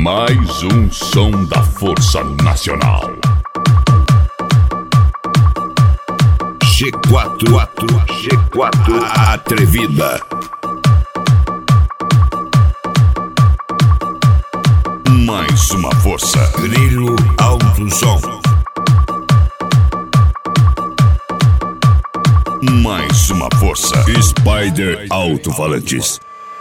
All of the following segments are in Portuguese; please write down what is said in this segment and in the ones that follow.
Mais um som da Força Nacional. G4 Atrevida. Mais uma força. Grilo Alto Som. Mais uma força. Spider Alto-Falantes.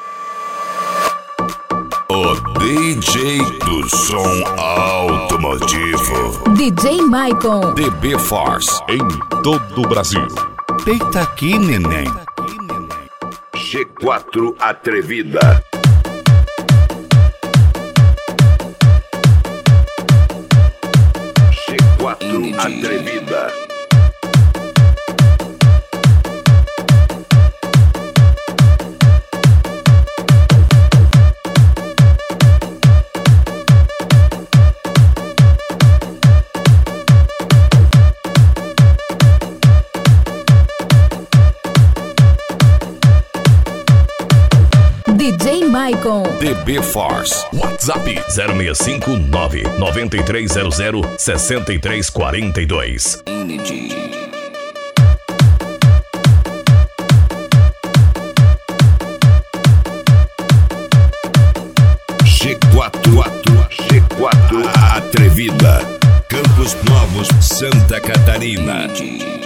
O DJ do som automotivo. DJ Maicon. DB Force em todo o Brasil. Deita aqui, neném. G4 Atrevida. G4 Atrevida. DJ Maicon. DB Force. WhatsApp 065-9300-6342. G4 Atrevida. Campos Novos, Santa Catarina.